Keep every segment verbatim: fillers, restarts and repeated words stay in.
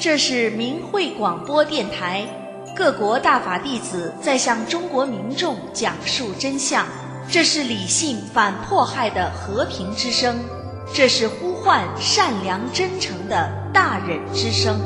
这是明慧广播电台，各国大法弟子在向中国民众讲述真相，这是理性反迫害的和平之声，这是呼唤善良真诚的大忍之声。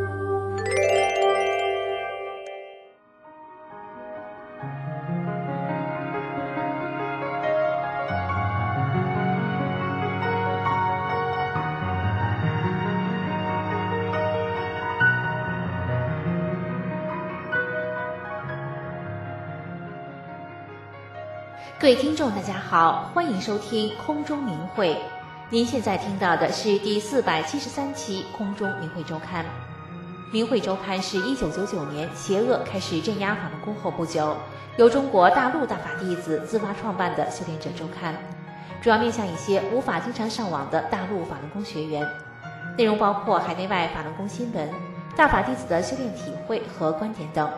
各位听众大家好，欢迎收听空中明慧。您现在听到的是第四百七十三期空中明慧周刊。明慧周刊是一九九九年邪恶开始镇压法轮功后不久，由中国大陆大法弟子自发创办的修炼者周刊，主要面向一些无法经常上网的大陆法轮功学员，内容包括海内外法轮功新闻、大法弟子的修炼体会和观点等。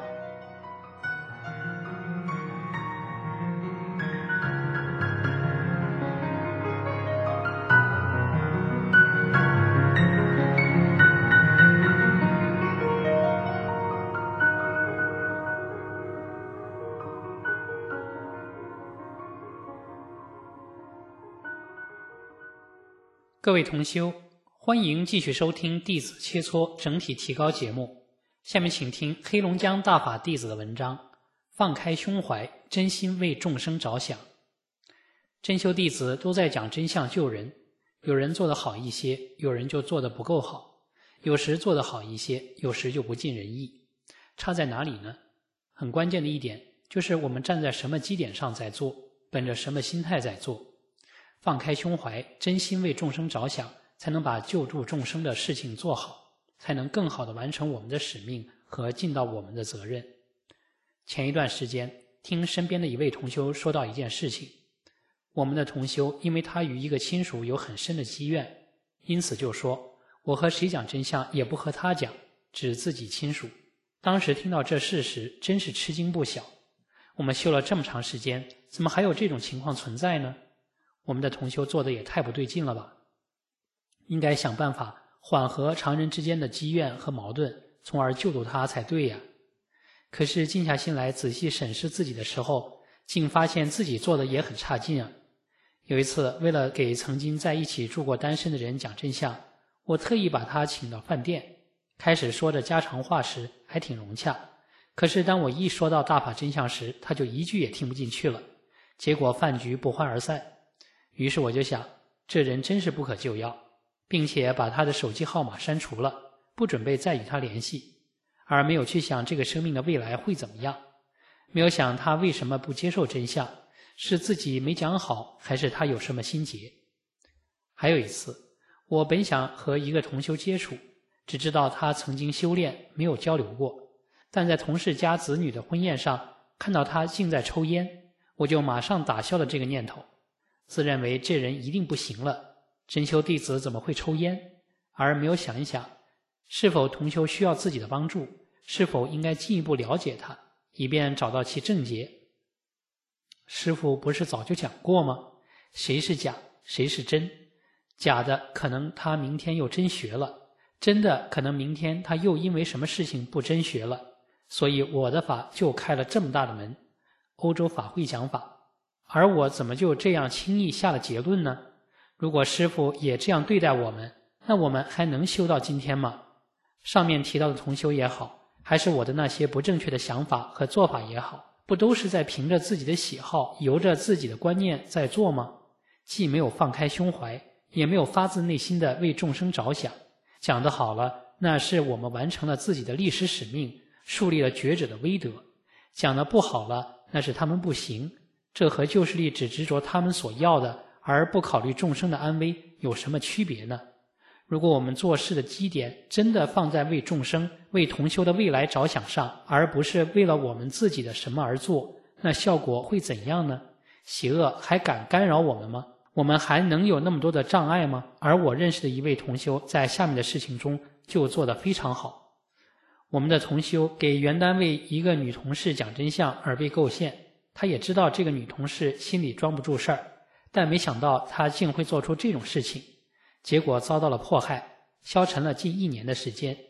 各位同修，欢迎继续收听弟子切磋整体提高节目。下面请听黑龙江大法弟子的文章，放开胸怀，真心为众生着想。真修弟子都在讲真相救人，有人做得好一些，有人就做得不够好，有时做得好一些，有时就不尽人意。差在哪里呢？很关键的一点就是我们站在什么基点上在做，本着什么心态在做。放开胸怀，真心为众生着想，才能把救助众生的事情做好，才能更好地完成我们的使命和尽到我们的责任。前一段时间，听身边的一位同修说到一件事情，我们的同修因为他与一个亲属有很深的积怨，因此就说，我和谁讲真相也不和他讲，只自己亲属。当时听到这事时，真是吃惊不小。我们修了这么长时间，怎么还有这种情况存在呢？我们的同修做的也太不对劲了吧，应该想办法缓和常人之间的积怨和矛盾，从而救度他才对呀。可是静下心来仔细审视自己的时候，竟发现自己做的也很差劲啊。有一次，为了给曾经在一起住过单身的人讲真相，我特意把他请到饭店，开始说着家常话时还挺融洽，可是当我一说到大法真相时，他就一句也听不进去了，结果饭局不欢而散。于是我就想，这人真是不可救药，并且把他的手机号码删除了，不准备再与他联系，而没有去想这个生命的未来会怎么样，没有想他为什么不接受真相，是自己没讲好，还是他有什么心结。还有一次，我本想和一个同修接触，只知道他曾经修炼，没有交流过，但在同事家子女的婚宴上看到他竟在抽烟，我就马上打消了这个念头，自认为这人一定不行了，真修弟子怎么会抽烟，而没有想一想，是否同修需要自己的帮助，是否应该进一步了解他，以便找到其症结。师父不是早就讲过吗？谁是假，谁是真？假的可能他明天又真学了，真的可能明天他又因为什么事情不真学了，所以我的法就开了这么大的门。欧洲法会讲法，而我怎么就这样轻易下了结论呢？如果师父也这样对待我们，那我们还能修到今天吗？上面提到的同修也好，还是我的那些不正确的想法和做法也好，不都是在凭着自己的喜好，由着自己的观念在做吗？既没有放开胸怀，也没有发自内心的为众生着想。讲得好了，那是我们完成了自己的历史使命，树立了觉者的威德；讲得不好了，那是他们不行。这和旧势力只执着他们所要的，而不考虑众生的安危，有什么区别呢？如果我们做事的基点真的放在为众生、为同修的未来着想上，而不是为了我们自己的什么而做，那效果会怎样呢？邪恶还敢干扰我们吗？我们还能有那么多的障碍吗？而我认识的一位同修在下面的事情中就做得非常好。我们的同修给原单位一个女同事讲真相而被构陷，他也知道这个女同事心里装不住事儿，但没想到她竟会做出这种事情，结果遭到了迫害，消沉了近一年的时间。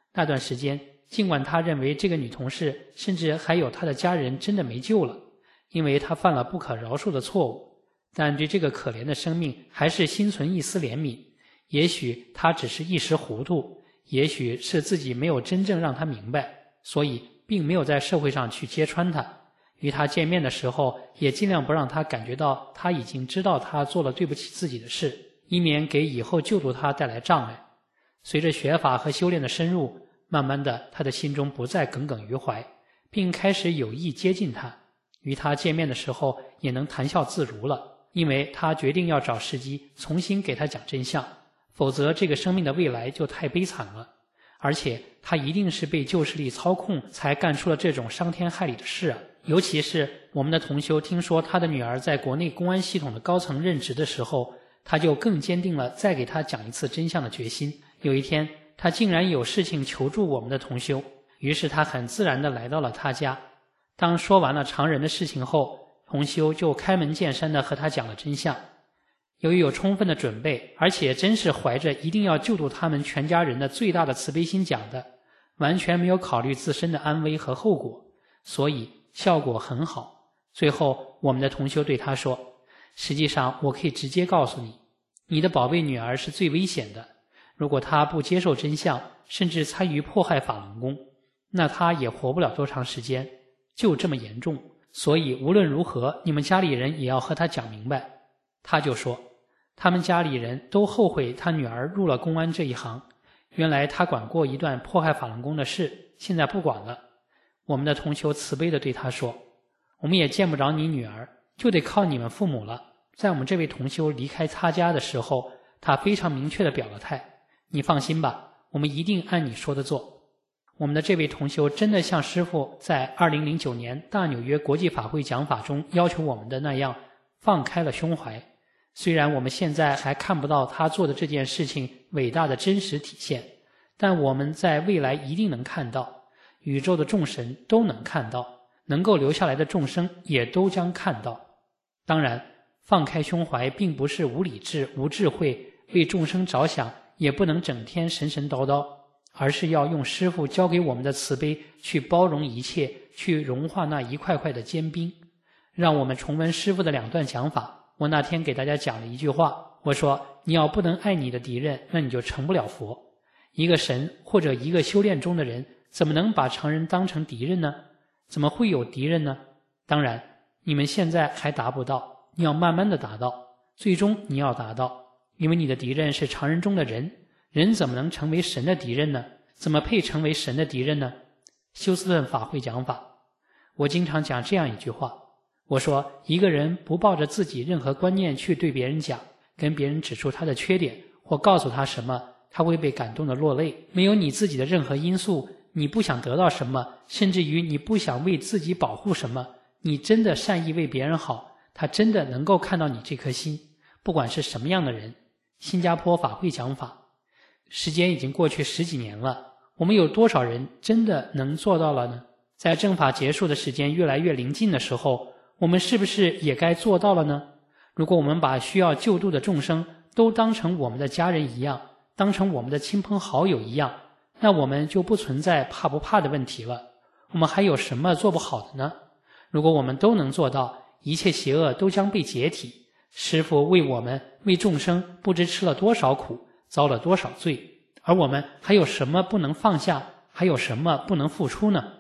那段时间，尽管他认为这个女同事甚至还有她的家人真的没救了，因为她犯了不可饶恕的错误，但对这个可怜的生命还是心存一丝怜悯。也许她只是一时糊涂，也许是自己没有真正让她明白，所以并没有在社会上去揭穿她。与她见面的时候，也尽量不让她感觉到她已经知道她做了对不起自己的事，以免给以后救度她带来障碍。随着学法和修炼的深入，慢慢的，他的心中不再耿耿于怀，并开始有意接近他。与他见面的时候，也能谈笑自如了，因为他决定要找时机重新给他讲真相，否则这个生命的未来就太悲惨了。而且他一定是被旧势力操控，才干出了这种伤天害理的事啊！尤其是我们的同修听说他的女儿在国内公安系统的高层任职的时候，他就更坚定了再给他讲一次真相的决心。有一天，他竟然有事情求助我们的同修，于是他很自然地来到了他家。当说完了常人的事情后，同修就开门见山地和他讲了真相。由于有充分的准备，而且真是怀着一定要救度他们全家人的最大的慈悲心讲的，完全没有考虑自身的安危和后果，所以效果很好。最后我们的同修对他说，实际上我可以直接告诉你，你的宝贝女儿是最危险的，如果她不接受真相，甚至参与迫害法轮功，那她也活不了多长时间，就这么严重。所以无论如何，你们家里人也要和她讲明白。他就说，他们家里人都后悔他女儿入了公安这一行，原来他管过一段迫害法轮功的事，现在不管了。我们的同修慈悲地对他说，我们也见不着你女儿，就得靠你们父母了。在我们这位同修离开他家的时候，他非常明确地表了态，你放心吧，我们一定按你说的做。我们的这位同修真的像师父在二零零九年大纽约国际法会讲法中要求我们的那样，放开了胸怀。虽然我们现在还看不到他做的这件事情伟大的真实体现，但我们在未来一定能看到，宇宙的众神都能看到，能够留下来的众生也都将看到。当然，放开胸怀并不是无理智、无智慧，为众生着想，也不能整天神神叨叨，而是要用师父教给我们的慈悲去包容一切，去融化那一块块的坚冰。让我们重温师父的两段讲法。我那天给大家讲了一句话，我说，你要不能爱你的敌人，那你就成不了佛。一个神或者一个修炼中的人，怎么能把常人当成敌人呢？怎么会有敌人呢？当然，你们现在还达不到，你要慢慢的达到，最终你要达到，因为你的敌人是常人中的人，人怎么能成为神的敌人呢？怎么配成为神的敌人呢？休斯顿法会讲法，我经常讲这样一句话，我说，一个人不抱着自己任何观念去对别人讲，跟别人指出他的缺点，或告诉他什么，他会被感动的落泪。没有你自己的任何因素，你不想得到什么，甚至于你不想为自己保护什么，你真的善意为别人好，他真的能够看到你这颗心，不管是什么样的人。新加坡法会讲法，时间已经过去十几年了，我们有多少人真的能做到了呢？在正法结束的时间越来越临近的时候，我们是不是也该做到了呢？如果我们把需要救度的众生都当成我们的家人一样，当成我们的亲朋好友一样，那我们就不存在怕不怕的问题了。我们还有什么做不好的呢？如果我们都能做到，一切邪恶都将被解体。师父为我们为众生不知吃了多少苦，遭了多少罪，而我们还有什么不能放下，还有什么不能付出呢？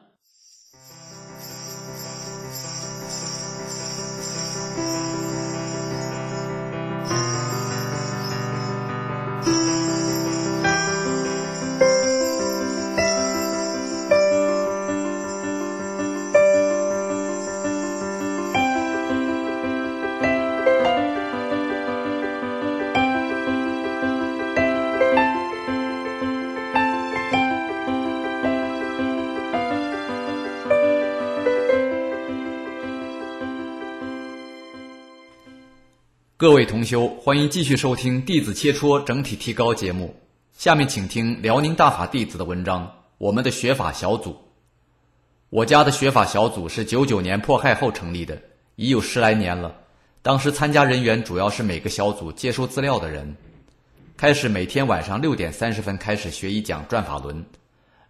各位同修，欢迎继续收听《弟子切磋整体提高》节目。下面请听辽宁大法弟子的文章，我们的学法小组。我家的学法小组是九九年迫害后成立的，已有十来年了。当时参加人员主要是每个小组接收资料的人。开始每天晚上六点三十分开始学一讲转法轮，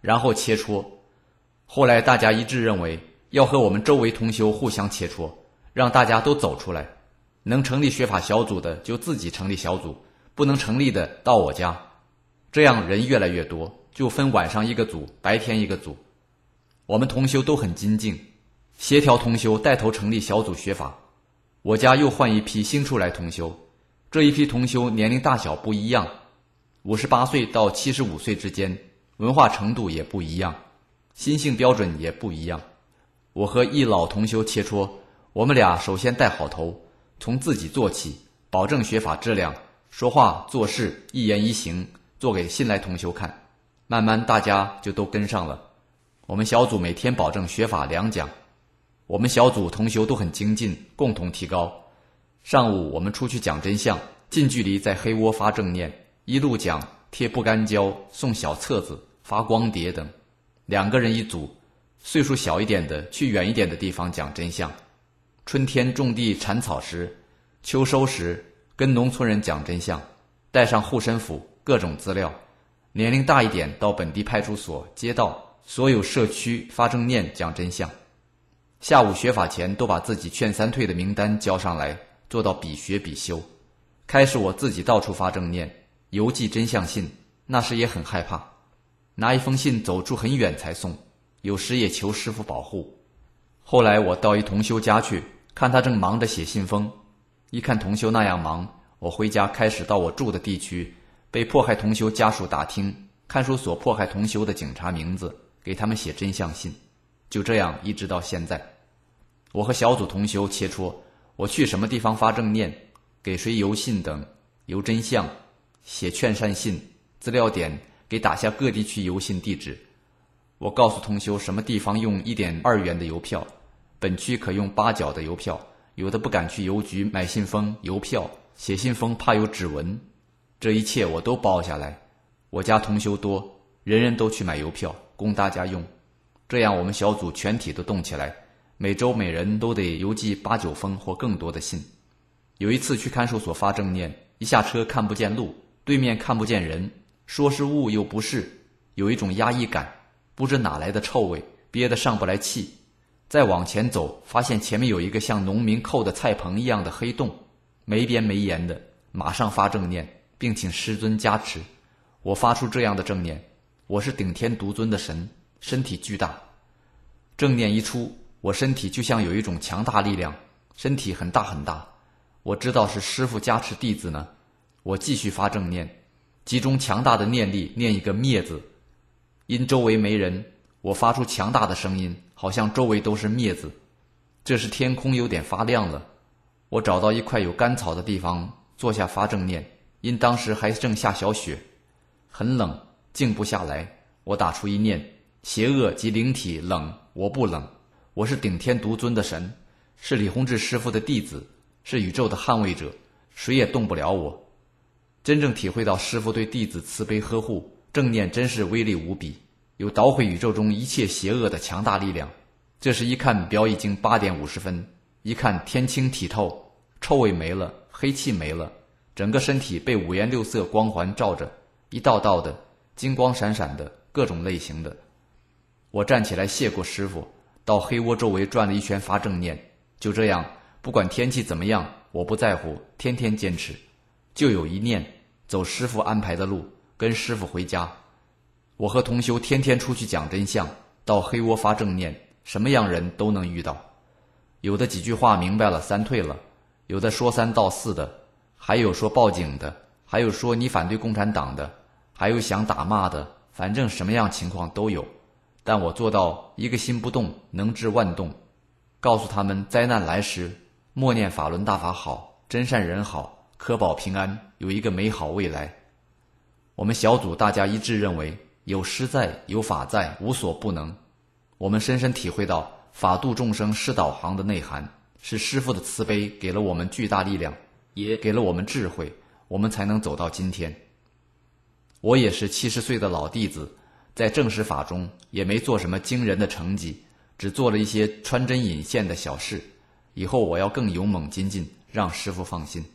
然后切磋。后来大家一致认为要和我们周围同修互相切磋，让大家都走出来，能成立学法小组的就自己成立小组，不能成立的到我家，这样人越来越多，就分晚上一个组，白天一个组。我们同修都很精进，协调同修带头成立小组学法。我家又换一批新出来同修，这一批同修年龄大小不一样，五十八岁到七十五岁之间，文化程度也不一样，心性标准也不一样。我和一老同修切磋，我们俩首先带好头，从自己做起，保证学法质量，说话做事一言一行做给新来同修看，慢慢大家就都跟上了。我们小组每天保证学法两讲，我们小组同修都很精进，共同提高。上午我们出去讲真相，近距离在黑窝发正念，一路讲，贴不干胶，送小册子，发光碟等，两个人一组，岁数小一点的去远一点的地方讲真相。春天种地铲草时，秋收时跟农村人讲真相，带上护身符各种资料。年龄大一点到本地派出所、街道所有社区发正念讲真相。下午学法前都把自己劝三退的名单交上来，做到比学比修。开始我自己到处发正念，邮寄真相信，那时也很害怕，拿一封信走出很远才送，有时也求师父保护。后来我到一同修家去，看他正忙着写信封，一看同修那样忙，我回家开始到我住的地区，被迫害同修家属打听看守所迫害同修的警察名字，给他们写真相信。就这样一直到现在。我和小组同修切磋，我去什么地方发正念，给谁邮信等，邮真相，写劝善信，资料点给打下各地区邮信地址。我告诉同修什么地方用 一点二元的邮票，本区可用八角的邮票，有的不敢去邮局买信封、邮票，写信封怕有指纹，这一切我都包下来。我家同修多，人人都去买邮票供大家用，这样我们小组全体都动起来，每周每人都得邮寄八九封或更多的信。有一次去看守所发正念，一下车看不见路，对面看不见人，说是雾又不是，有一种压抑感，不知哪来的臭味，憋得上不来气。再往前走，发现前面有一个像农民扣的菜棚一样的黑洞，没边没沿的，马上发正念，并请师尊加持。我发出这样的正念，我是顶天独尊的神，身体巨大。正念一出，我身体就像有一种强大力量，身体很大很大。我知道是师父加持弟子呢。我继续发正念，集中强大的念力，念一个灭字。因周围没人，我发出强大的声音，好像周围都是灭字。这时天空有点发亮了，我找到一块有干草的地方坐下发正念，因当时还正下小雪，很冷，静不下来。我打出一念，邪恶及灵体冷，我不冷，我是顶天独尊的神，是李洪志师父的弟子，是宇宙的捍卫者，谁也动不了我。真正体会到师父对弟子慈悲呵护，正念真是威力无比，有捣毁宇宙中一切邪恶的强大力量。这时一看表已经八点五十分，一看天清体透，臭味没了，黑气没了，整个身体被五颜六色光环照着，一道道的金光闪闪的，各种类型的。我站起来谢过师父，到黑窝周围转了一圈发正念。就这样，不管天气怎么样，我不在乎，天天坚持。就有一念，走师父安排的路，跟师父回家。我和同修天天出去讲真相，到黑窝发正念，什么样人都能遇到。有的几句话明白了三退了，有的说三道四的，还有说报警的，还有说你反对共产党的，还有想打骂的，反正什么样情况都有。但我做到一个心不动，能治万动，告诉他们灾难来时，默念法轮大法好，真善人好，可保平安，有一个美好未来。我们小组大家一致认为，有师在，有法在，无所不能。我们深深体会到法度众生是导航的内涵，是师父的慈悲给了我们巨大力量，也给了我们智慧，我们才能走到今天。我也是七十岁的老弟子，在正实法中也没做什么惊人的成绩，只做了一些穿针引线的小事。以后我要更勇猛精进，让师父放心。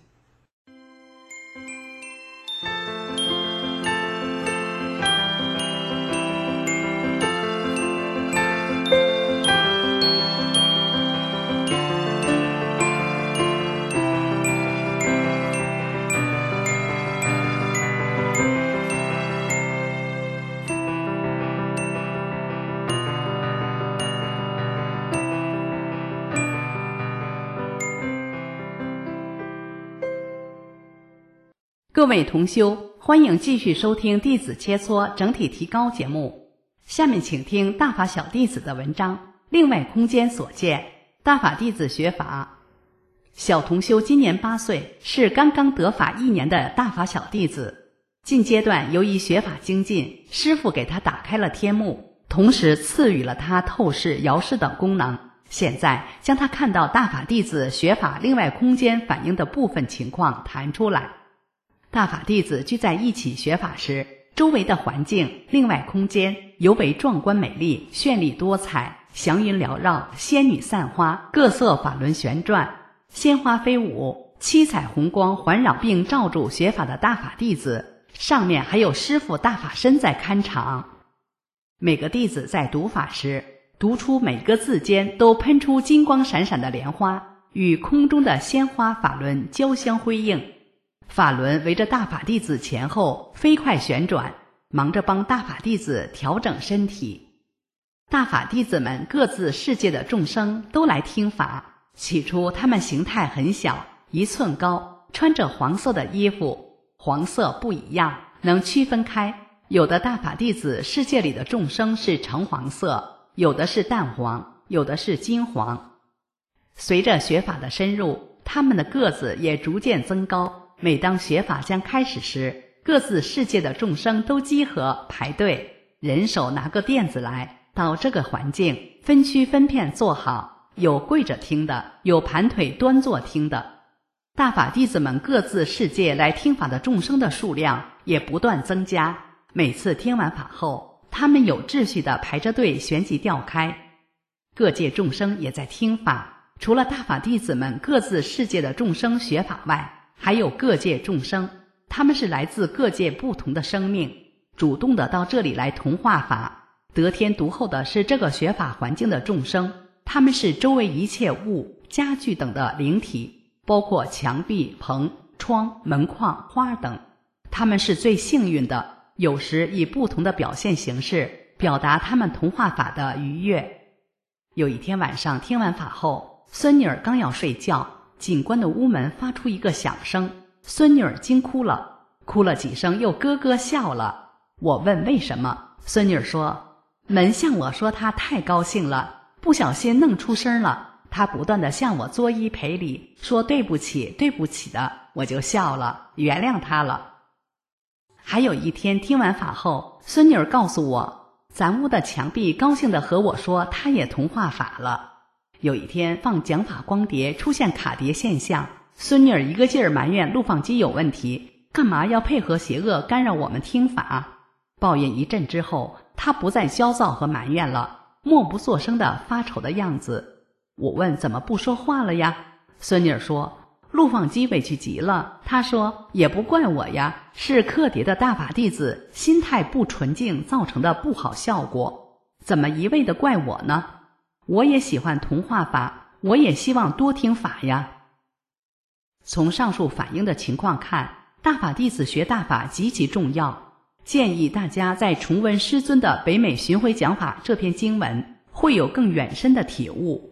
各位同修，欢迎继续收听弟子切磋整体提高节目。下面请听大法小弟子的文章，另外空间所见，大法弟子学法。小同修今年八岁，是刚刚得法一年的大法小弟子。近阶段由于学法精进，师父给他打开了天目，同时赐予了他透视、遥视等功能。现在将他看到大法弟子学法另外空间反映的部分情况谈出来。大法弟子聚在一起学法时，周围的环境另外空间尤为壮观美丽，绚丽多彩，祥云缭绕，仙女散花，各色法轮旋转，鲜花飞舞，七彩虹光环绕并罩住学法的大法弟子，上面还有师父大法身在看场。每个弟子在读法时，读出每个字间都喷出金光闪闪的莲花，与空中的鲜花法轮交相辉映。法轮围着大法弟子前后飞快旋转，忙着帮大法弟子调整身体。大法弟子们各自世界的众生都来听法，起初他们形态很小，一寸高，穿着黄色的衣服，黄色不一样，能区分开，有的大法弟子世界里的众生是橙黄色，有的是淡黄，有的是金黄。随着学法的深入，他们的个子也逐渐增高。每当学法将开始时，各自世界的众生都集合排队，人手拿个垫子来，到这个环境分区分片坐好，有跪着听的，有盘腿端坐听的。大法弟子们各自世界来听法的众生的数量也不断增加，每次听完法后，他们有秩序地排着队旋即调开。各界众生也在听法，除了大法弟子们各自世界的众生学法外，还有各界众生，他们是来自各界不同的生命，主动的到这里来同化法。得天独厚的是这个学法环境的众生，他们是周围一切物、家具等的灵体，包括墙壁、棚、窗、门框、花等。他们是最幸运的，有时以不同的表现形式表达他们同化法的愉悦。有一天晚上听完法后，孙女儿刚要睡觉，警官的屋门发出一个响声，孙女儿惊哭了，哭了几声又咯咯笑了。我问为什么，孙女儿说，门向我说她太高兴了，不小心弄出声了，她不断地向我作揖赔礼，说对不起对不起的，我就笑了，原谅她了。还有一天听完法后，孙女儿告诉我，咱屋的墙壁高兴地和我说她也同化法了。有一天放讲法光碟出现卡碟现象，孙女儿一个劲儿埋怨录放机有问题，干嘛要配合邪恶干扰我们听法。抱怨一阵之后，她不再焦躁和埋怨了，默不作声的发愁的样子。我问怎么不说话了呀？孙女儿说，录放机委屈极了。她说也不怪我呀，是刻碟的大法弟子心态不纯净造成的不好效果，怎么一味的怪我呢？我也喜欢同化法，我也希望多听法呀。从上述反映的情况看，大法弟子学大法极其重要，建议大家在重温师尊的北美巡回讲法这篇经文，会有更远深的体悟。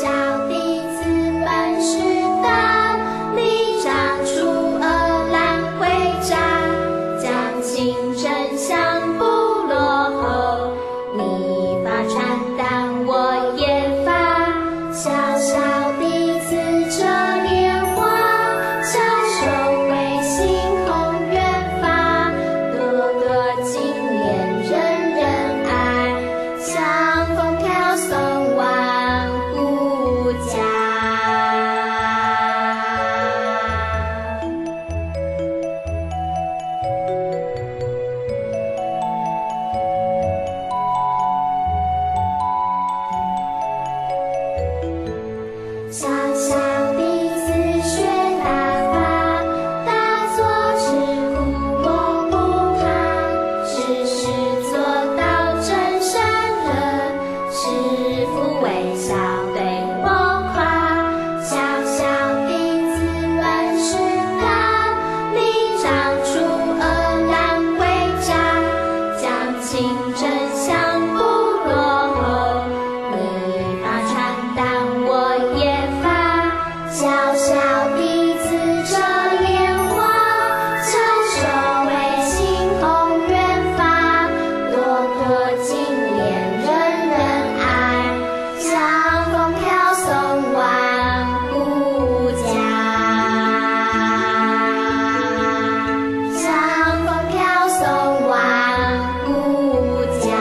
小弟子本是道，立长出而小小弟子这莲花，成熟为心同愿发，朵朵金莲人人爱，像风飘送万物家，像风飘送万物家。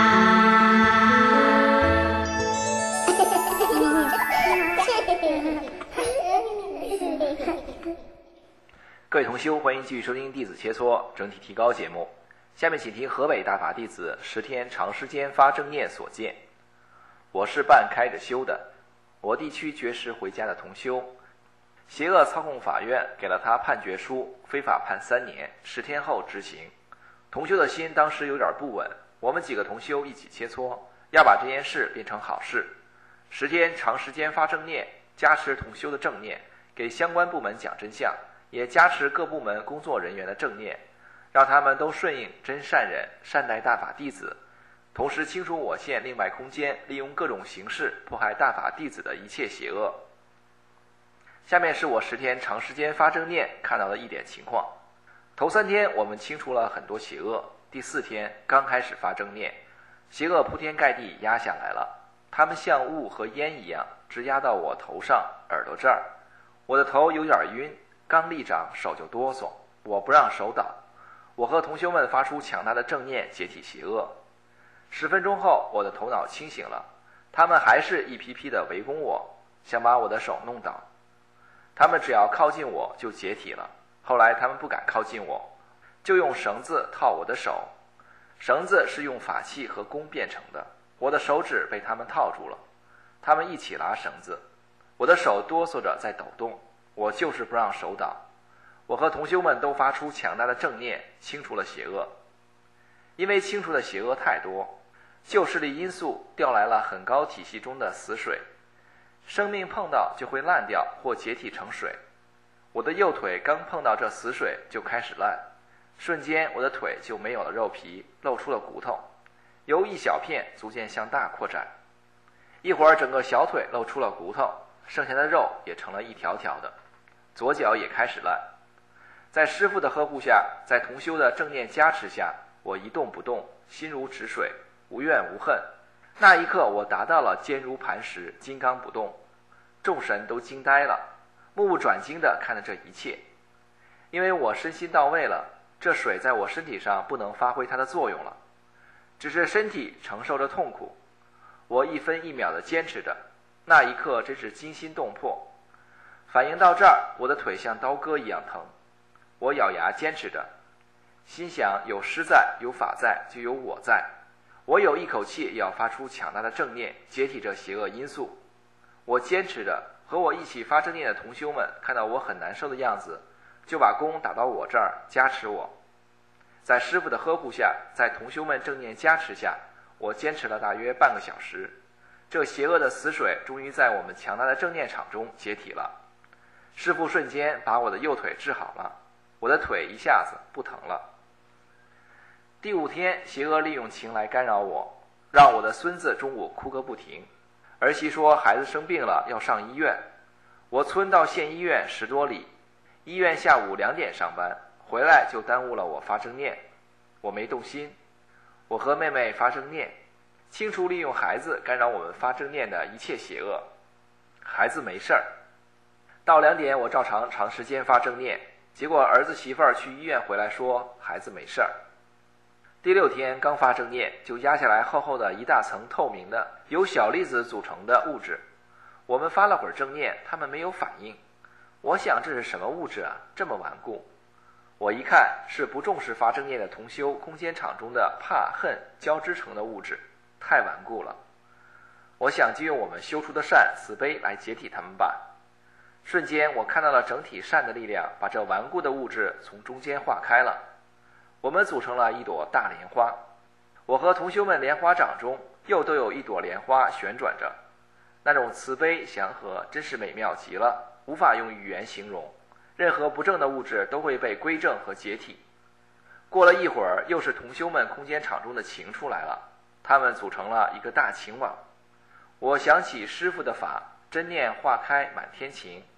各位同修，欢迎继续收听《弟子切磋整体提高》节目。下面请听河北大法弟子十天长时间发正念所见。我是半开着修的，我地区绝食回家的同修，邪恶操控法院给了他判决书，非法判三年，十天后执行。同修的心当时有点不稳，我们几个同修一起切磋，要把这件事变成好事。十天长时间发正念，加持同修的正念，给相关部门讲真相，也加持各部门工作人员的正念，让他们都顺应真善忍，善待大法弟子，同时清除我县另外空间利用各种形式迫害大法弟子的一切邪恶。下面是我十天长时间发正念看到的一点情况。头三天我们清除了很多邪恶，第四天刚开始发正念，邪恶铺天盖地压下来了，它们像雾和烟一样直压到我头上耳朵这儿，我的头有点晕，刚立掌手就哆嗦，我不让手倒，我和同修们发出强大的正念解体邪恶。十分钟后我的头脑清醒了，他们还是一批批的围攻我，想把我的手弄倒，他们只要靠近我就解体了。后来他们不敢靠近我，就用绳子套我的手，绳子是用法器和弓变成的，我的手指被他们套住了，他们一起拉绳子，我的手哆嗦着在抖动，我就是不让手倒。我和同修们都发出强大的正念，清除了邪恶。因为清除的邪恶太多，旧势力因素调来了很高体系中的死水，生命碰到就会烂掉或解体成水。我的右腿刚碰到这死水就开始烂，瞬间我的腿就没有了肉皮，露出了骨头，由一小片逐渐向大扩展，一会儿整个小腿露出了骨头，剩下的肉也成了一条条的，左脚也开始烂。在师父的呵护下，在同修的正念加持下，我一动不动，心如止水，无怨无恨。那一刻我达到了坚如磐石，金刚不动，众神都惊呆了，目不转睛地看着这一切。因为我身心到位了，这水在我身体上不能发挥它的作用了，只是身体承受着痛苦。我一分一秒地坚持着，那一刻真是惊心动魄。反应到这儿，我的腿像刀割一样疼，我咬牙坚持着，心想有师在，有法在，就有我在，我有一口气也要发出强大的正念，解体这邪恶因素。我坚持着，和我一起发正念的同修们看到我很难受的样子，就把弓打到我这儿加持我。在师父的呵护下，在同修们正念加持下，我坚持了大约半个小时，这邪恶的死水终于在我们强大的正念场中解体了。师父瞬间把我的右腿治好了，我的腿一下子不疼了。第五天，邪恶利用情来干扰我，让我的孙子中午哭个不停。儿媳说孩子生病了要上医院，我村到县医院十多里，医院下午两点上班，回来就耽误了我发正念。我没动心，我和妹妹发正念，清除利用孩子干扰我们发正念的一切邪恶。孩子没事儿。到两点我照常长时间发正念，结果儿子媳妇儿去医院回来说孩子没事儿。第六天刚发正念，就压下来厚厚的一大层透明的由小粒子组成的物质。我们发了会儿正念，他们没有反应。我想这是什么物质啊，这么顽固。我一看是不重视发正念的同修空间场中的怕恨交织成的物质，太顽固了。我想就用我们修出的善慈悲来解体它们吧。瞬间我看到了整体善的力量把这顽固的物质从中间化开了，我们组成了一朵大莲花。我和同修们莲花掌中又都有一朵莲花旋转着，那种慈悲祥和真是美妙极了，无法用语言形容。任何不正的物质都会被归正和解体。过了一会儿，又是同修们空间场中的情出来了，他们组成了一个大情网。我想起师父的法，真念化开满天情，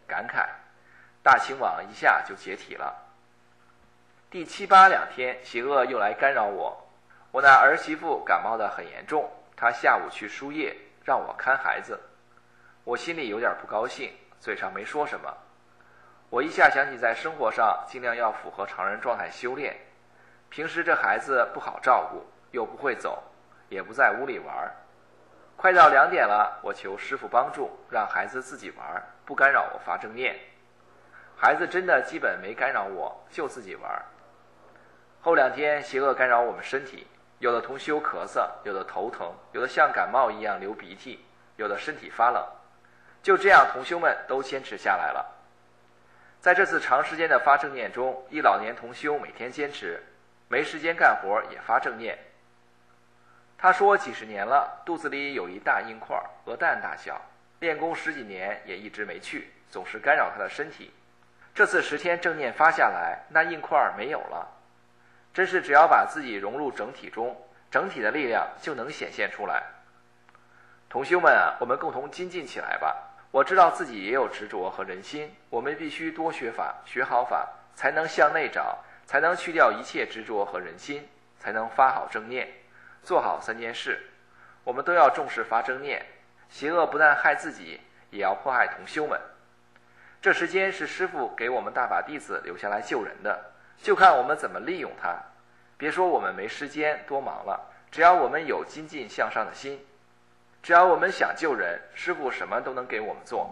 感慨，大清网一下就解体了。第七八两天，邪恶又来干扰我。我那儿媳妇感冒得很严重，她下午去输液，让我看孩子。我心里有点不高兴，嘴上没说什么。我一下想起在生活上尽量要符合常人状态修炼。平时这孩子不好照顾，又不会走，也不在屋里玩。快到两点了，我求师父帮助，让孩子自己玩，不干扰我发正念。孩子真的基本没干扰我，就自己玩。后两天邪恶干扰我们身体，有的同修咳嗽，有的头疼，有的像感冒一样流鼻涕，有的身体发冷。就这样同修们都坚持下来了。在这次长时间的发正念中，一老年同修每天坚持，没时间干活也发正念。他说几十年了，肚子里有一大硬块，鹅蛋大小，练功十几年也一直没去，总是干扰他的身体。这次十天正念发下来，那硬块没有了。真是只要把自己融入整体中，整体的力量就能显现出来。同修们啊，我们共同精进起来吧。我知道自己也有执着和人心，我们必须多学法，学好法，才能向内找，才能去掉一切执着和人心，才能发好正念，做好三件事。我们都要重视发正念，邪恶不但害自己，也要迫害同修们。这时间是师父给我们大法弟子留下来救人的，就看我们怎么利用它。别说我们没时间多忙了，只要我们有精进向上的心，只要我们想救人，师父什么都能给我们做。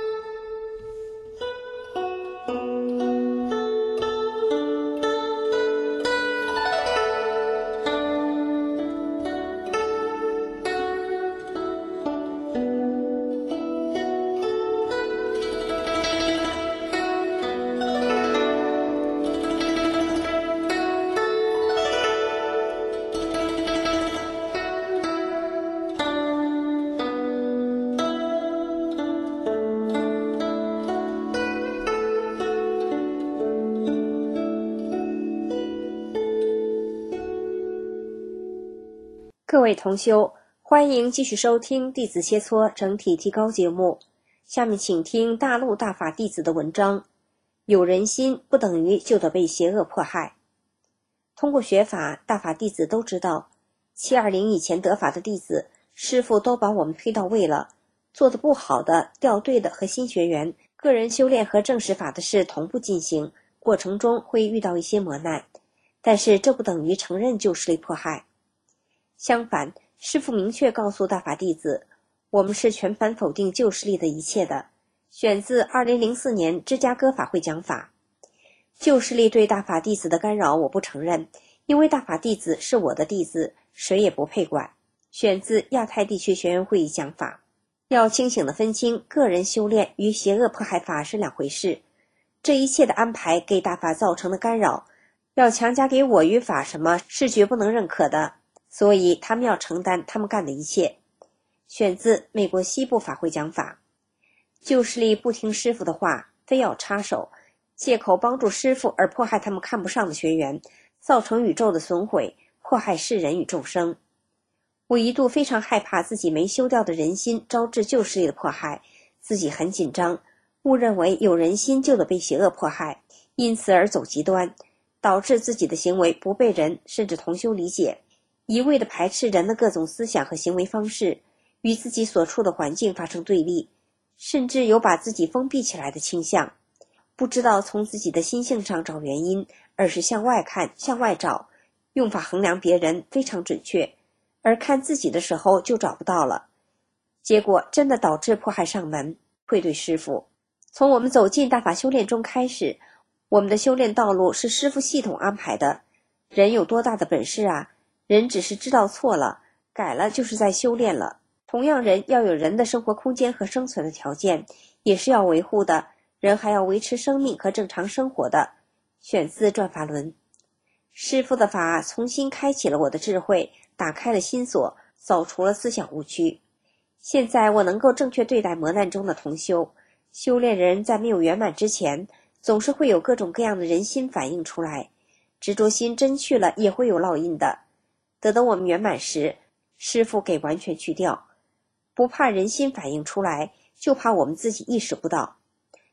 各位同修，欢迎继续收听弟子切磋整体提高节目。下面请听大陆大法弟子的文章。有人心不等于就得被邪恶迫害。通过学法，大法弟子都知道，七二零以前得法的弟子，师父都把我们推到位了。做得不好的、掉队的和新学员，个人修炼和正实法的事同步进行，过程中会遇到一些磨难，但是这不等于承认旧势力迫害。相反，师父明确告诉大法弟子，我们是全盘否定旧势力的一切的。选自二零零四年芝加哥法会讲法。旧势力对大法弟子的干扰我不承认，因为大法弟子是我的弟子，谁也不配管。选自亚太地区学员会议讲法。要清醒地分清个人修炼与邪恶迫害法是两回事。这一切的安排给大法造成的干扰，要强加给我与法什么是绝不能认可的。所以他们要承担他们干的一切。选自美国西部法会讲法。旧势力不听师父的话，非要插手，借口帮助师父而迫害他们看不上的学员，造成宇宙的损毁，迫害世人与众生。我一度非常害怕自己没修掉的人心招致旧势力的迫害，自己很紧张，误认为有人心就得被邪恶迫害，因此而走极端，导致自己的行为不被人甚至同修理解，一味地排斥人的各种思想和行为方式，与自己所处的环境发生对立，甚至有把自己封闭起来的倾向。不知道从自己的心性上找原因，而是向外看，向外找，用法衡量别人非常准确，而看自己的时候就找不到了。结果真的导致迫害上门，愧对师父。从我们走进大法修炼中开始，我们的修炼道路是师父系统安排的。人有多大的本事啊？人只是知道错了，改了就是在修炼了。同样，人要有人的生活空间和生存的条件，也是要维护的，人还要维持生命和正常生活的。选自转法轮。师父的法重新开启了我的智慧，打开了心锁，扫除了思想误区。现在我能够正确对待磨难中的同修。修炼人在没有圆满之前，总是会有各种各样的人心反映出来，执着心真去了也会有烙印的。等到我们圆满时，师父给完全去掉。不怕人心反映出来，就怕我们自己意识不到。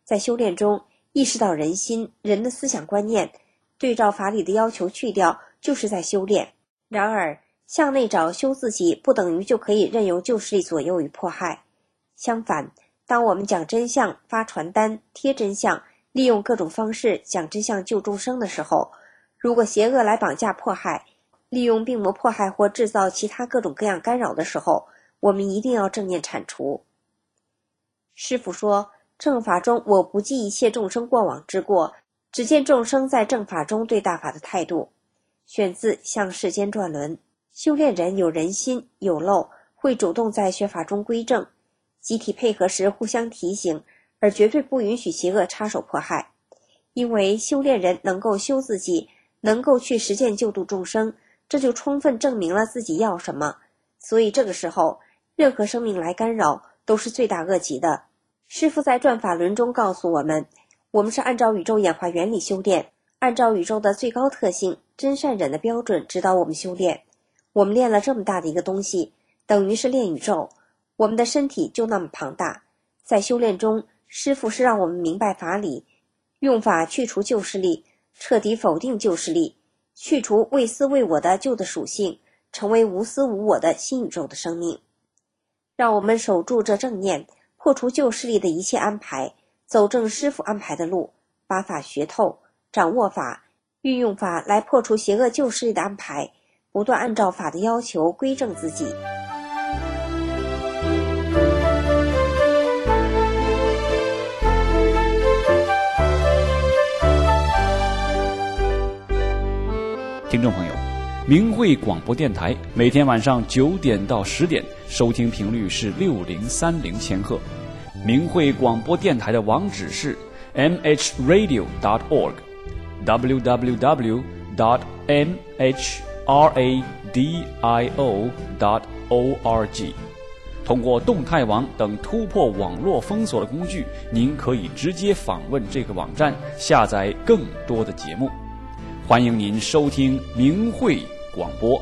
在修炼中意识到人心、人的思想观念，对照法理的要求去掉，就是在修炼。然而向内找修自己，不等于就可以任由旧势力左右与迫害。相反，当我们讲真相、发传单、贴真相，利用各种方式讲真相救众生的时候，如果邪恶来绑架迫害，利用病魔迫害或制造其他各种各样干扰的时候，我们一定要正念铲除。师父说，正法中我不计一切众生过往之过，只见众生在正法中对大法的态度。选自《向世间转轮》。修炼人有人心有漏，会主动在学法中归正，集体配合时互相提醒，而绝对不允许邪恶插手迫害。因为修炼人能够修自己，能够去实践救度众生，这就充分证明了自己要什么。所以这个时候，任何生命来干扰都是罪大恶极的。师父在转法轮中告诉我们，我们是按照宇宙演化原理修炼，按照宇宙的最高特性真善忍的标准指导我们修炼。我们练了这么大的一个东西，等于是练宇宙，我们的身体就那么庞大。在修炼中，师父是让我们明白法理，用法去除旧势力，彻底否定旧势力，去除为私为我的旧的属性，成为无私无我的新宇宙的生命。让我们守住这正念，破除旧势力的一切安排，走正师父安排的路，把法学透，掌握法，运用法来破除邪恶旧势力的安排，不断按照法的要求归正自己。 听众朋友，明慧广播电台每天晚上九点到十点，收听频率是六零三零千赫。明慧广播电台的网址是 m h radio dot org w w w dot m h radio dot org。 通过动态网等突破网络封锁的工具，您可以直接访问这个网站，下载更多的节目。欢迎您收听明慧广播。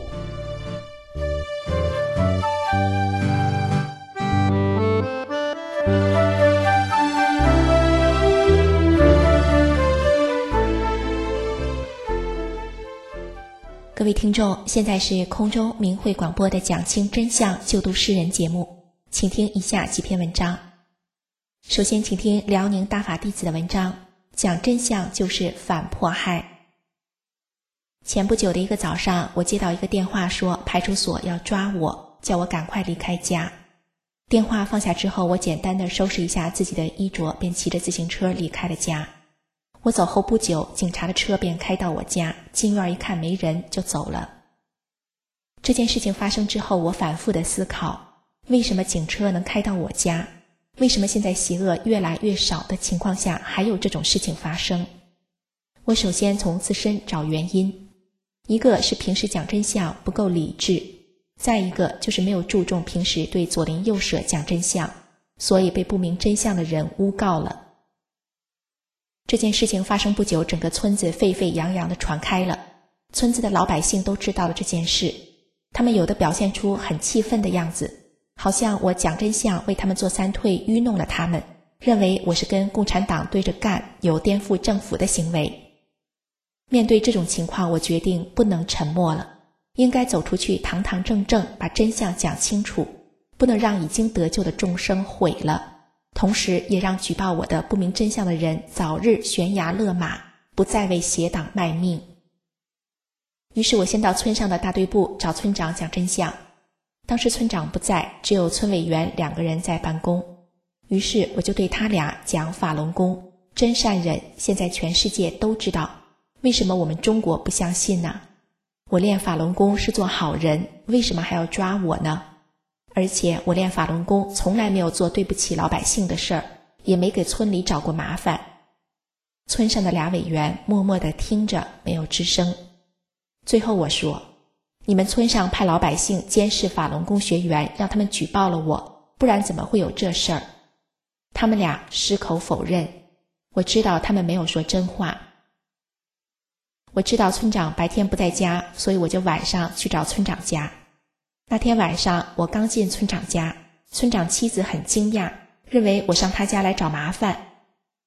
各位听众，现在是空中明慧广播的讲清真相救度世人节目，请听以下几篇文章。首先请听辽宁大法弟子的文章，讲真相就是反迫害。前不久的一个早上，我接到一个电话，说派出所要抓我，叫我赶快离开家。电话放下之后，我简单的收拾一下自己的衣着，便骑着自行车离开了家。我走后不久，警察的车便开到我家，进院一看没人，就走了。这件事情发生之后，我反复的思考，为什么警车能开到我家？为什么现在邪恶越来越少的情况下，还有这种事情发生？我首先从自身找原因。一个是平时讲真相不够理智，再一个就是没有注重平时对左邻右舍讲真相，所以被不明真相的人诬告了。这件事情发生不久，整个村子沸沸扬扬地传开了，村子的老百姓都知道了这件事，他们有的表现出很气愤的样子，好像我讲真相为他们做三退，愚弄了他们，认为我是跟共产党对着干，有颠覆政府的行为。面对这种情况，我决定不能沉默了，应该走出去，堂堂正正把真相讲清楚，不能让已经得救的众生毁了，同时也让举报我的不明真相的人早日悬崖勒马，不再为邪党卖命。于是我先到村上的大队部找村长讲真相。当时村长不在，只有村委员两个人在办公，于是我就对他俩讲法轮功、真善忍，现在全世界都知道，为什么我们中国不相信呢？我练法轮功是做好人，为什么还要抓我呢？而且我练法轮功从来没有做对不起老百姓的事儿，也没给村里找过麻烦。村上的俩委员默默地听着，没有吱声。最后我说，你们村上派老百姓监视法轮功学员，让他们举报了我，不然怎么会有这事儿？他们俩矢口否认，我知道他们没有说真话。我知道村长白天不在家，所以我就晚上去找村长家。那天晚上我刚进村长家，村长妻子很惊讶，认为我上他家来找麻烦。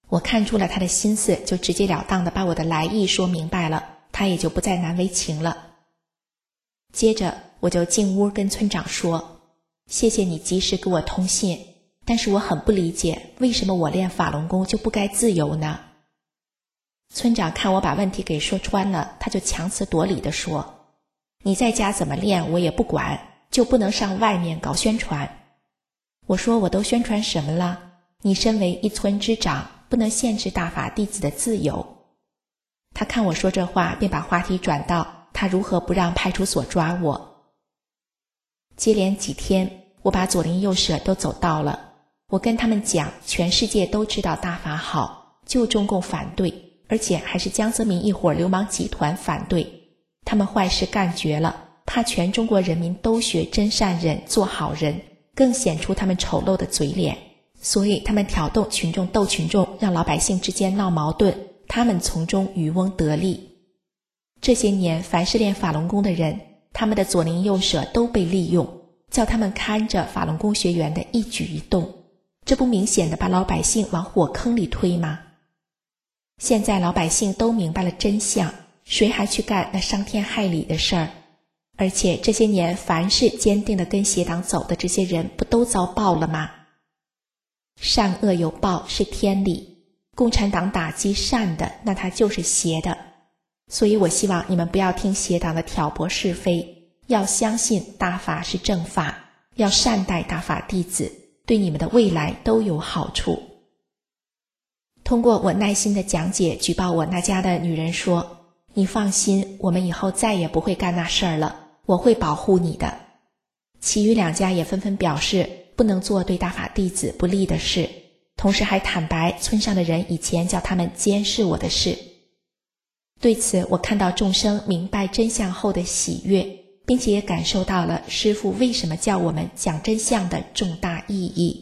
我看出了他的心思，就直截了当地把我的来意说明白了，他也就不再难为情了。接着我就进屋跟村长说，谢谢你及时给我通信，但是我很不理解，为什么我练法轮功就不该自由呢？村长看我把问题给说穿了，他就强词夺理地说，你在家怎么练我也不管，就不能上外面搞宣传。我说我都宣传什么了？你身为一村之长，不能限制大法弟子的自由。他看我说这话，便把话题转到他如何不让派出所抓我。接连几天，我把左邻右舍都走到了，我跟他们讲，全世界都知道大法好，就中共反对，而且还是江泽民一伙流氓集团反对，他们坏事干绝了，怕全中国人民都学真善忍做好人，更显出他们丑陋的嘴脸，所以他们挑动群众斗群众，让老百姓之间闹矛盾，他们从中渔翁得利。这些年凡是练法轮功的人，他们的左邻右舍都被利用，叫他们看着法轮功学员的一举一动，这不明显的把老百姓往火坑里推吗？现在老百姓都明白了真相，谁还去干那伤天害理的事儿？而且这些年凡是坚定的跟邪党走的这些人，不都遭报了吗？善恶有报是天理，共产党打击善的，那他就是邪的。所以我希望你们不要听邪党的挑拨是非，要相信大法是正法，要善待大法弟子，对你们的未来都有好处。通过我耐心的讲解，举报我那家的女人说，你放心，我们以后再也不会干那事儿了，我会保护你的。其余两家也纷纷表示不能做对大法弟子不利的事，同时还坦白村上的人以前叫他们监视我的事。对此我看到众生明白真相后的喜悦，并且也感受到了师父为什么叫我们讲真相的重大意义。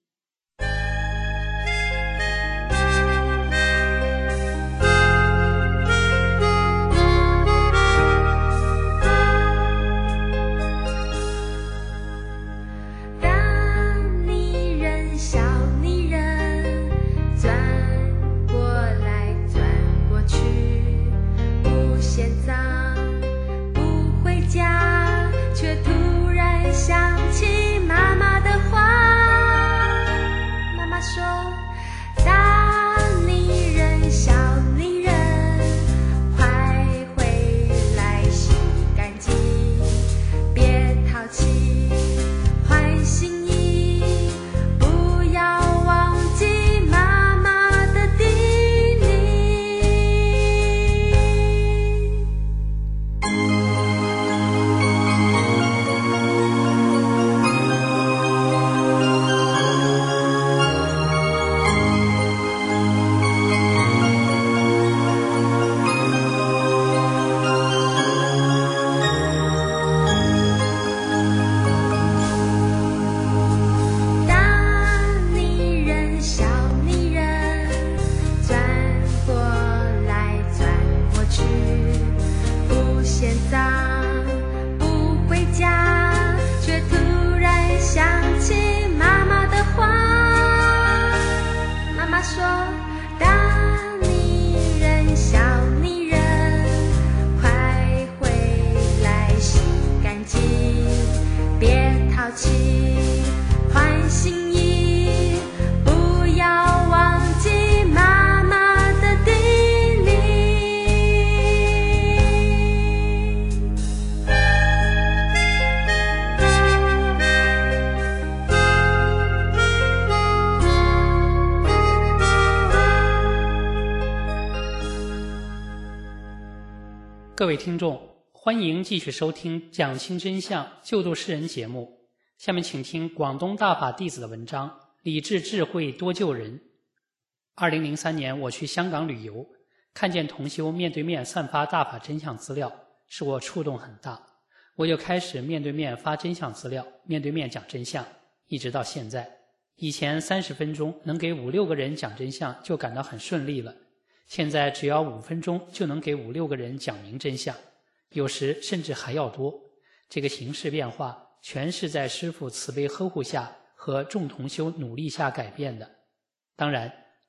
各位听众，欢迎继续收听讲清真相救度世人节目。下面请听广东大法弟子的文章，理智智慧多救人。二零零三年我去香港旅游，看见同修面对面散发大法真相资料，使我触动很大。我就开始面对面发真相资料，面对面讲真相，一直到现在。以前三十分钟能给五六个人讲真相就感到很顺利了，现在只要五分钟就能给五六个人讲明真相，有时甚至还要多。这个形势变化全是在师父慈悲呵护下和众同修努力下改变的。当然，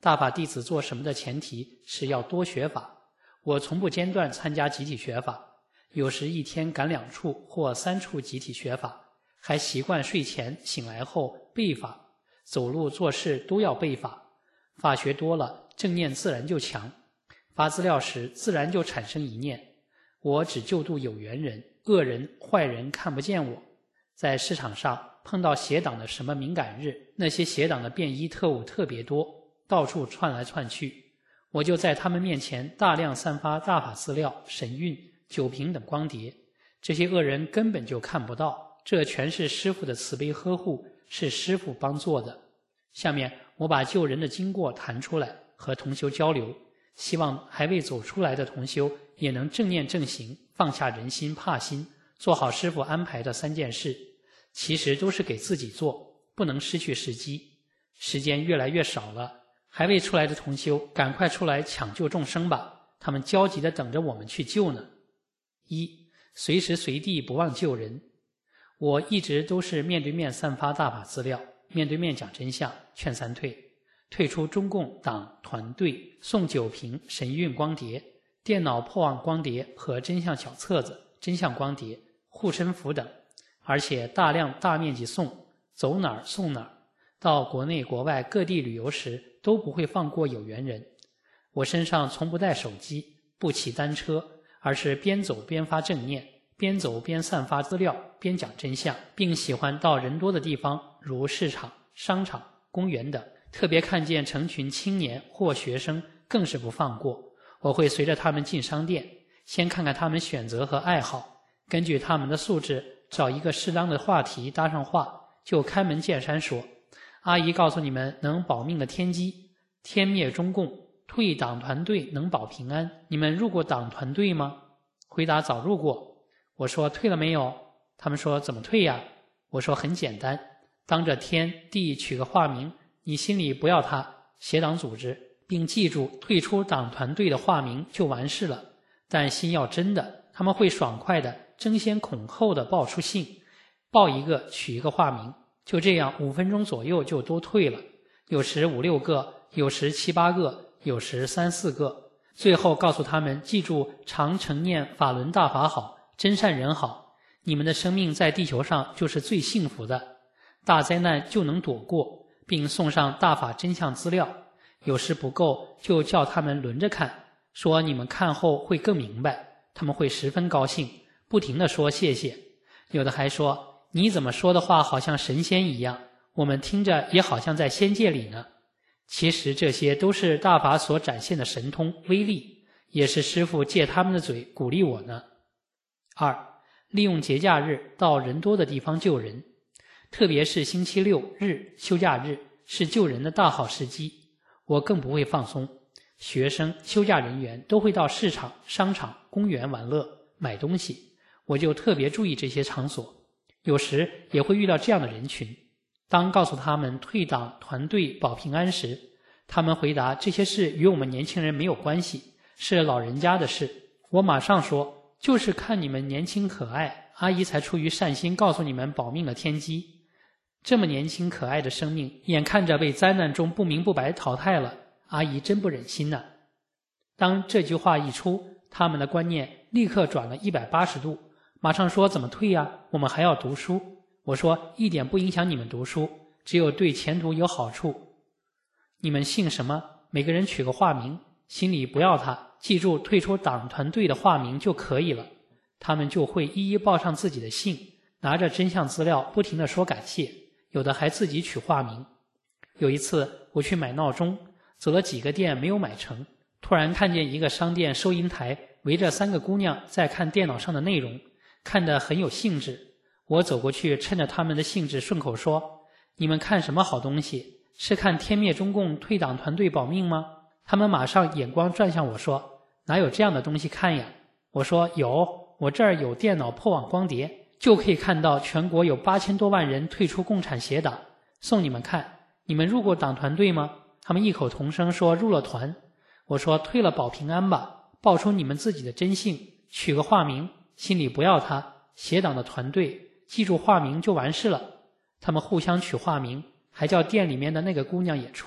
大法弟子做什么的前提是要多学法。我从不间断参加集体学法，有时一天赶两处或三处集体学法，还习惯睡前醒来后背法，走路做事都要背法。法学多了，正念自然就强。发资料时自然就产生一念，我只救度有缘人，恶人坏人看不见我。在市场上碰到邪党的什么敏感日，那些邪党的便衣特务特别多，到处窜来窜去，我就在他们面前大量散发大法资料、神韵、酒瓶等光碟，这些恶人根本就看不到，这全是师父的慈悲呵护，是师父帮做的。下面我把救人的经过谈出来，和同修交流，希望还未走出来的同修也能正念正行，放下人心怕心，做好师父安排的三件事，其实都是给自己做，不能失去时机。时间越来越少了，还未出来的同修赶快出来抢救众生吧，他们焦急地等着我们去救呢。一，随时随地不忘救人。我一直都是面对面散发大法资料，面对面讲真相，劝三退，退出中共党团队，送酒瓶、神韵光碟、电脑破网光碟和真相小册子、真相光碟、护身符等，而且大量大面积送，走哪儿送哪儿。到国内国外各地旅游时都不会放过有缘人。我身上从不带手机，不骑单车，而是边走边发正念，边走边散发资料，边讲真相，并喜欢到人多的地方，如市场、商场、公园等，特别看见成群青年或学生更是不放过。我会随着他们进商店，先看看他们选择和爱好，根据他们的素质找一个适当的话题搭上话，就开门见山说，阿姨告诉你们能保命的天机，天灭中共，退党团队能保平安，你们入过党团队吗？回答早入过。我说退了没有？他们说怎么退呀？我说很简单，当着天地取个化名，你心里不要它，邪党组织，并记住退出党团队的化名就完事了。但心要真的，他们会爽快的争先恐后的报出姓，报一个取一个化名，就这样五分钟左右就都退了，有时五六个，有时七八个，有时三四个。最后告诉他们记住常承念法轮大法好，真善人好，你们的生命在地球上就是最幸福的，大灾难就能躲过，并送上大法真相资料。有时不够就叫他们轮着看，说你们看后会更明白，他们会十分高兴，不停地说谢谢。有的还说你怎么说的话好像神仙一样，我们听着也好像在仙界里呢。其实这些都是大法所展现的神通威力，也是师父借他们的嘴鼓励我呢。二，利用节假日到人多的地方救人，特别是星期六日休假日是救人的大好时机，我更不会放松。学生、休假人员都会到市场、商场、公园玩乐、买东西，我就特别注意这些场所。有时也会遇到这样的人群，当告诉他们退党团队保平安时，他们回答这些事与我们年轻人没有关系，是老人家的事。我马上说，就是看你们年轻可爱，阿姨才出于善心告诉你们保命的天机。这么年轻可爱的生命，眼看着被灾难中不明不白淘汰了，阿姨真不忍心呐、啊。当这句话一出，他们的观念立刻转了一百八十度，马上说怎么退呀？我们还要读书。我说一点不影响你们读书，只有对前途有好处。你们姓什么？每个人取个化名，心里不要它，记住退出党团队的化名就可以了。他们就会一一报上自己的姓，拿着真相资料不停地说感谢，有的还自己取化名。有一次我去买闹钟，走了几个店没有买成，突然看见一个商店收银台围着三个姑娘在看电脑上的内容，看得很有兴致。我走过去，趁着他们的兴致顺口说，你们看什么好东西？是看天灭中共退党团队保命吗？他们马上眼光转向我说，哪有这样的东西看呀？我说有，我这儿有电脑破网光碟，就可以看到全国有八千多万人退出共产邪党，送你们看。你们入过党团队吗？他们异口同声说入了团。我说退了保平安吧，报出你们自己的真姓，取个化名，心里不要他，邪党的团队，记住化名就完事了。他们互相取化名，还叫店里面的那个姑娘也出来，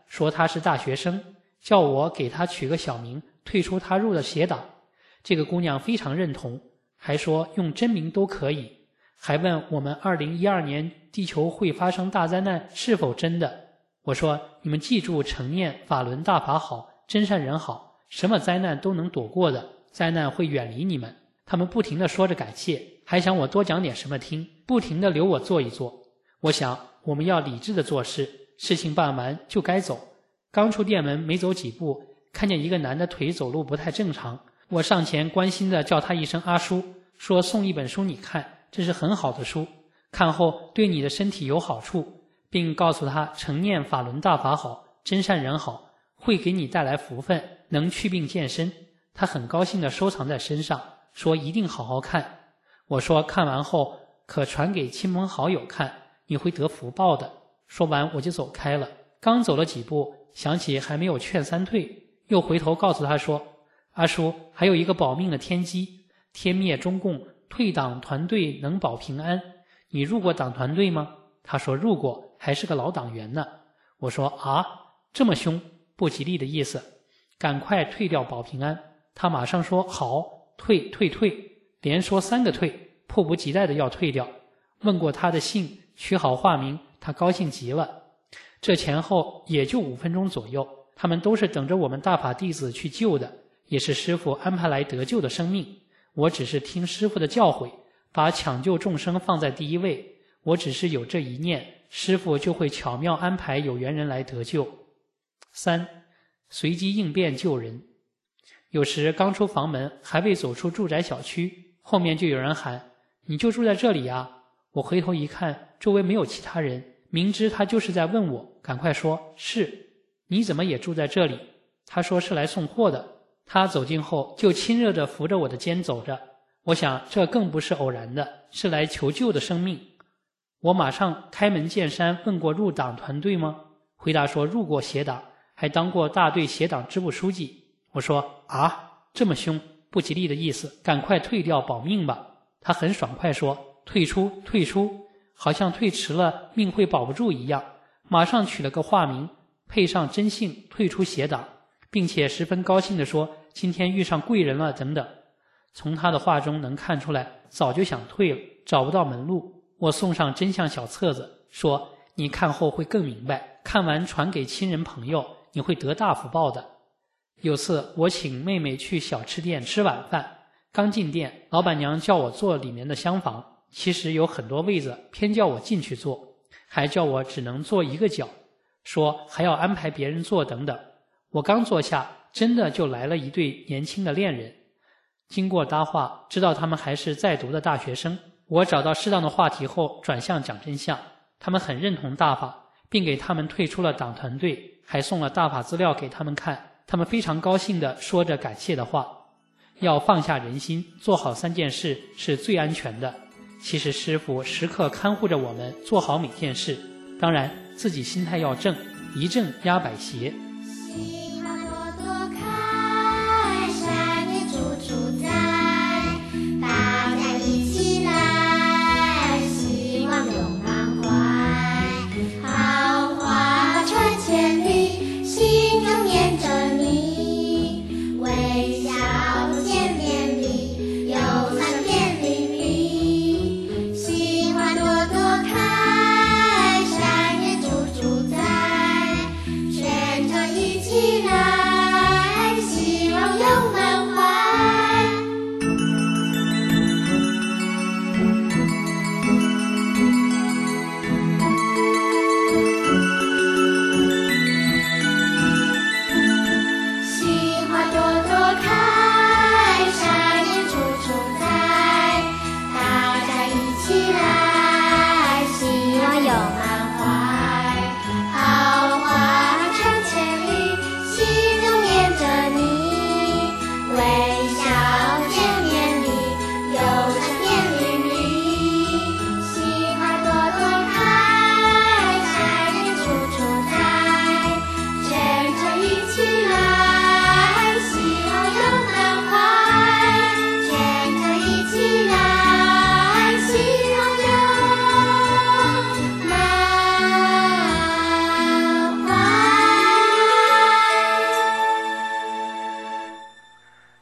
说他是大学生，叫我给他取个小名，退出他入的邪党。这个姑娘非常认同，还说用真名都可以，还问我们二零一二年地球会发生大灾难是否真的。我说你们记住诚念法轮大法好，真善人好，什么灾难都能躲过的，灾难会远离你们。他们不停地说着感谢，还想我多讲点什么听，不停地留我做一做。我想我们要理智地做事，事情办完就该走。刚出店门没走几步，看见一个男的腿走路不太正常，我上前关心地叫他一声阿叔，说送一本书你看，这是很好的书，看后对你的身体有好处，并告诉他诚念法轮大法好，真善人好，会给你带来福分，能祛病健身。他很高兴地收藏在身上，说一定好好看。我说看完后可传给亲朋好友看，你会得福报的。说完我就走开了，刚走了几步，想起还没有劝三退，又回头告诉他说，阿叔还有一个保命的天机，天灭中共，退党团队能保平安。你入过党团队吗？他说入过，还是个老党员呢。我说啊，这么凶，不吉利的意思，赶快退掉保平安。他马上说好，退退退，连说三个退，迫不及待的要退掉。问过他的姓，取好化名，他高兴极了。这前后也就五分钟左右，他们都是等着我们大法弟子去救的，也是师父安排来得救的生命。我只是听师父的教诲，把抢救众生放在第一位，我只是有这一念，师父就会巧妙安排有缘人来得救。三，随机应变救人。有时刚出房门，还未走出住宅小区，后面就有人喊，你就住在这里啊？我回头一看，周围没有其他人，明知他就是在问我，赶快说是。你怎么也住在这里？他说是来送货的。他走近后就亲热地扶着我的肩走着，我想这更不是偶然的，是来求救的生命。我马上开门见山问过入党团队吗？回答说入过邪党，还当过大队邪党支部书记。我说啊，这么凶，不吉利的意思，赶快退掉保命吧。他很爽快说退出退出，好像退迟了命会保不住一样，马上取了个化名，配上真姓，退出邪党，并且十分高兴地说今天遇上贵人了等等。从他的话中能看出来，早就想退了，找不到门路。我送上真相小册子，说你看后会更明白，看完传给亲人朋友，你会得大福报的。有次我请妹妹去小吃店吃晚饭，刚进店，老板娘叫我坐里面的厢房，其实有很多位子，偏叫我进去坐，还叫我只能坐一个角，说还要安排别人坐等等。我刚坐下，真的就来了一对年轻的恋人。经过搭话，知道他们还是在读的大学生。我找到适当的话题后，转向讲真相。他们很认同大法，并给他们退出了党团队，还送了大法资料给他们看。他们非常高兴地说着感谢的话。要放下人心，做好三件事是最安全的。其实师父时刻看护着我们做好每件事，当然自己心态要正，一正压百邪。 希望朵朵开，善念处处在，大家一起来，希望永满怀，好话传千里，心中念着你，微笑见面礼，有三遍礼礼，希望朵朵开，善念处处在，全城一起来，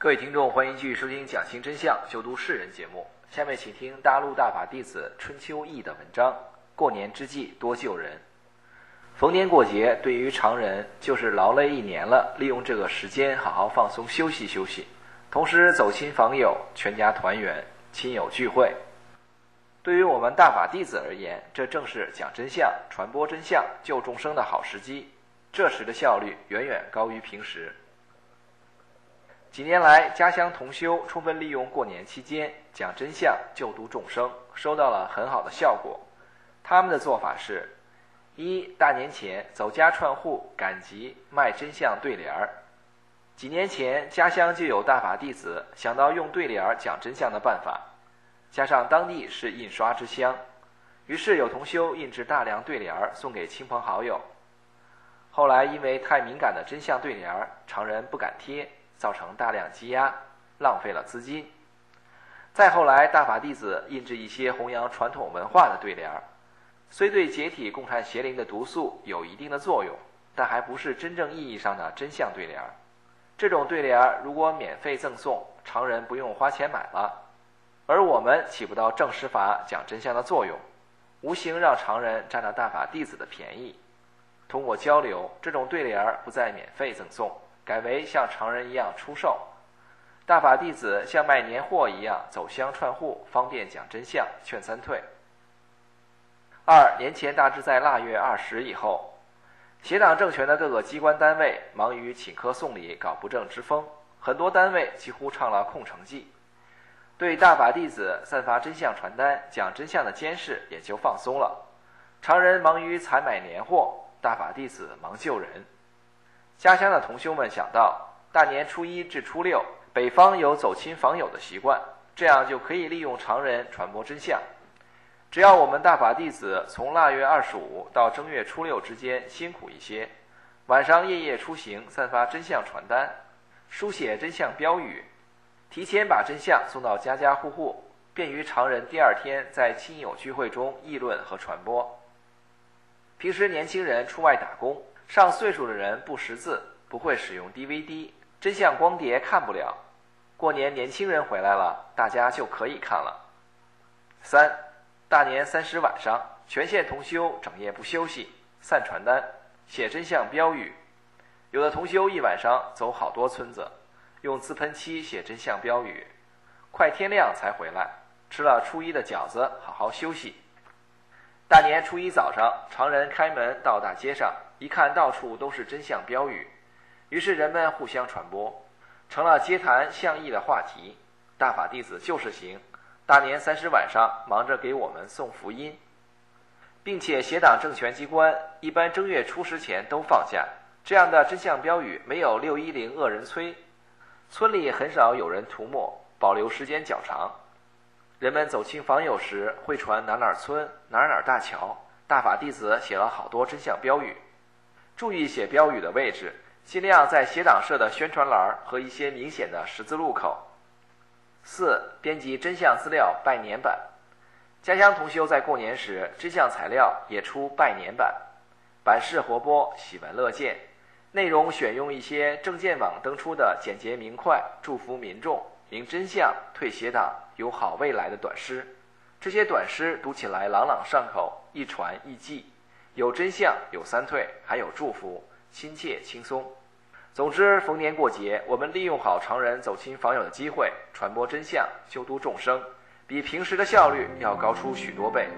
各位听众，欢迎继续收听讲清真相、修读世人节目。下面请听大陆大法弟子春秋义的文章。过年之际多救人。逢年过节对于常人就是劳累一年了，利用这个时间好好放松休息休息，同时走亲访友，全家团圆，亲友聚会。对于我们大法弟子而言，这正是讲真相、传播真相、救众生的好时机，这时的效率远远高于平时。几年来，家乡同修充分利用过年期间讲真相、救度众生，收到了很好的效果。他们的做法是：一、大年前走家串户赶集卖真相对联儿。几年前，家乡就有大法弟子想到用对联儿讲真相的办法，加上当地是印刷之乡，于是有同修印制大量对联儿送给亲朋好友。后来因为太敏感的真相对联儿，常人不敢贴，造成大量积压，浪费了资金。再后来，大法弟子印制一些弘扬传统文化的对联儿，虽对解体共产邪灵的毒素有一定的作用，但还不是真正意义上的真相对联儿。这种对联儿如果免费赠送，常人不用花钱买了，而我们起不到正实法讲真相的作用，无形让常人占了大法弟子的便宜。通过交流，这种对联儿不再免费赠送，改为像常人一样出售。大法弟子像卖年货一样走乡串户，方便讲真相，劝三退。二、年前大致在腊月二十以后，邪党政权的各个机关单位忙于请客送礼，搞不正之风，很多单位几乎唱了空城计，对大法弟子散发真相传单、讲真相的监视也就放松了。常人忙于采买年货，大法弟子忙救人。家乡的同修们想到，大年初一至初六，北方有走亲访友的习惯，这样就可以利用常人传播真相。只要我们大法弟子从腊月二十五到正月初六之间辛苦一些，晚上夜夜出行，散发真相传单，书写真相标语，提前把真相送到家家户户，便于常人第二天在亲友聚会中议论和传播。平时年轻人出外打工，上岁数的人不识字，不会使用 D V D， 真相光碟看不了。过年年轻人回来了，大家就可以看了。三、大年三十晚上，全县同修整夜不休息，散传单，写真相标语。有的同修一晚上走好多村子，用自喷漆写真相标语，快天亮才回来，吃了初一的饺子，好好休息。大年初一早上，常人开门到大街上，一看到处都是真相标语，于是人们互相传播，成了街谈巷议的话题。大法弟子就是行，大年三十晚上忙着给我们送福音，并且邪党政权机关一般正月初十前都放假，这样的真相标语没有六一零恶人催，村里很少有人涂抹，保留时间较长。人们走亲访友时会传哪哪村哪哪大桥，大法弟子写了好多真相标语。注意写标语的位置，尽量在邪党设的宣传栏和一些明显的十字路口。四、编辑真相资料拜年版。家乡同修在过年时，真相材料也出拜年版，版式活泼，喜闻乐见，内容选用一些证件网登出的简洁明快，祝福民众明真相、退邪党、有好未来的短诗。这些短诗读起来朗朗上口，易传易记，有真相，有三退，还有祝福，亲切轻松。总之，逢年过节，我们利用好常人走亲访友的机会，传播真相，救度众生，比平时的效率要高出许多倍。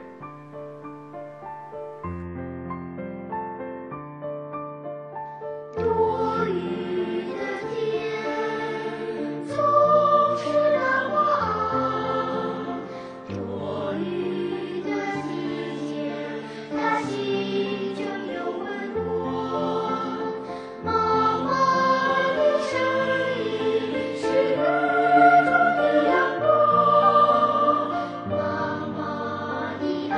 多雨的天，总是让我熬；多雨的季节，它心中有温暖。妈妈的声音是雨中的阳光，妈妈的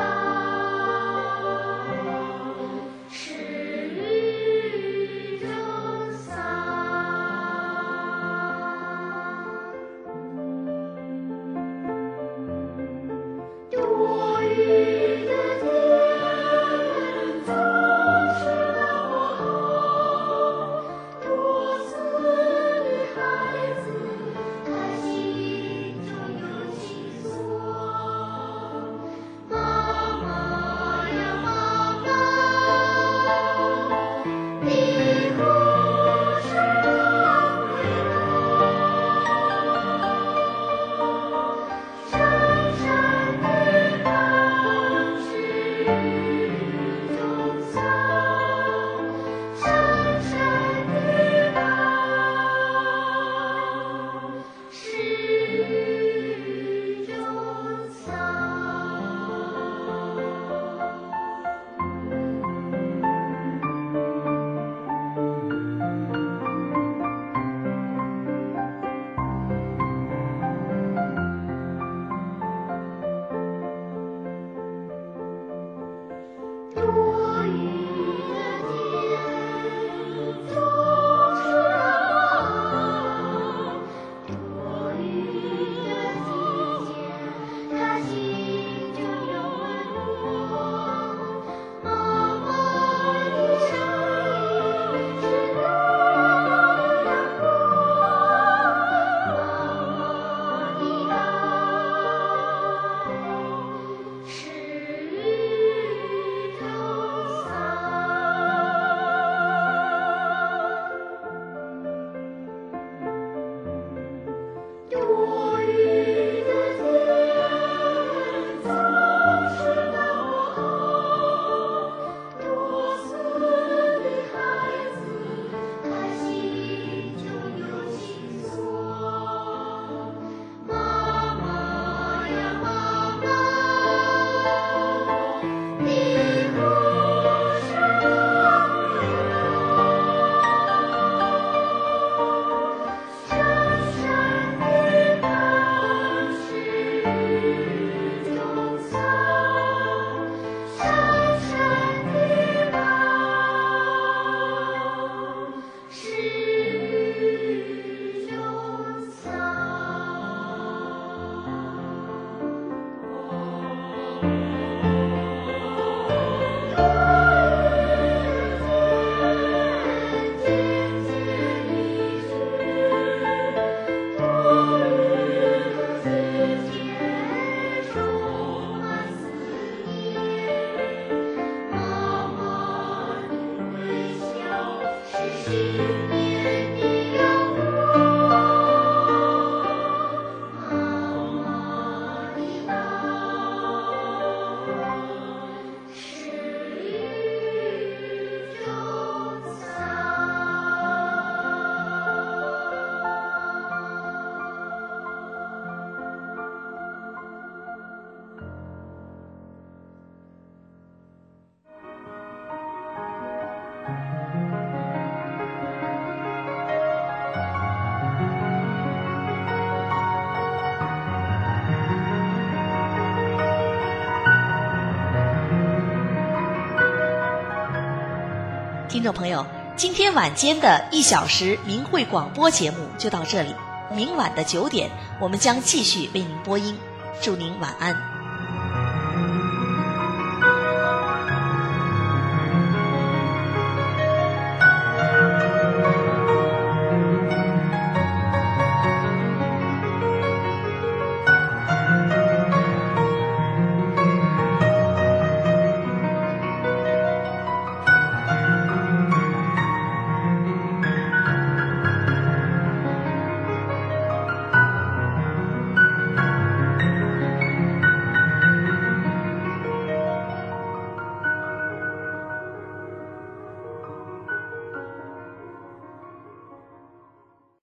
众朋友，今天晚间的一小时明慧广播节目就到这里，明晚的九点，我们将继续为您播音。祝您晚安。